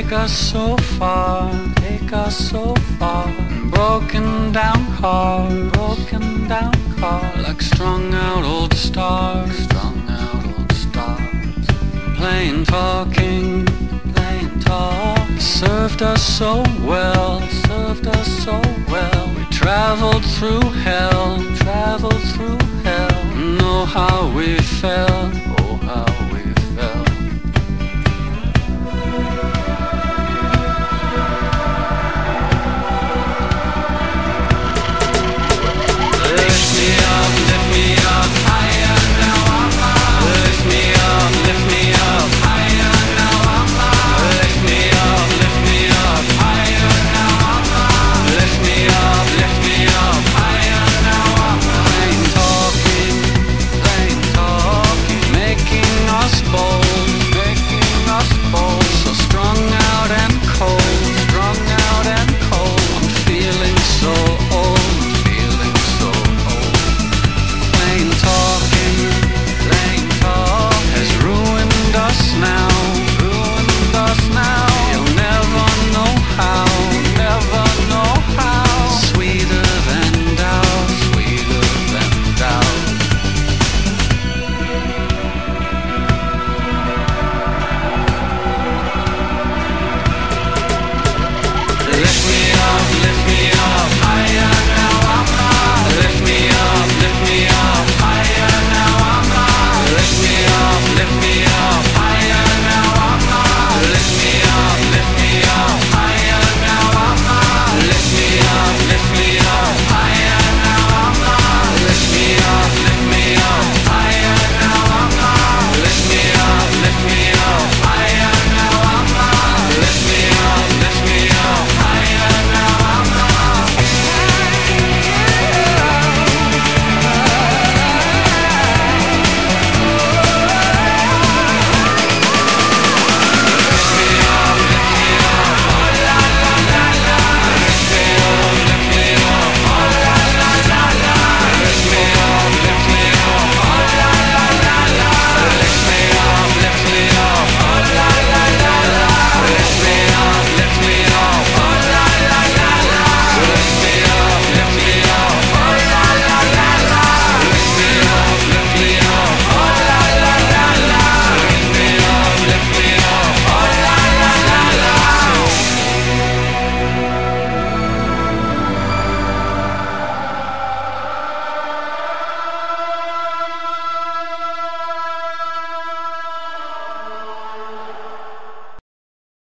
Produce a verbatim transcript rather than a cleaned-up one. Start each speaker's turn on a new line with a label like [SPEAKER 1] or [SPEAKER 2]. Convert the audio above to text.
[SPEAKER 1] us so far, take us so far. Broken down car, broken down car. Like strung out old stars, strung out old stars. Plain talking, plain talk. Served us so well, served us so well. We traveled through hell, traveled through hell. Know how we felt.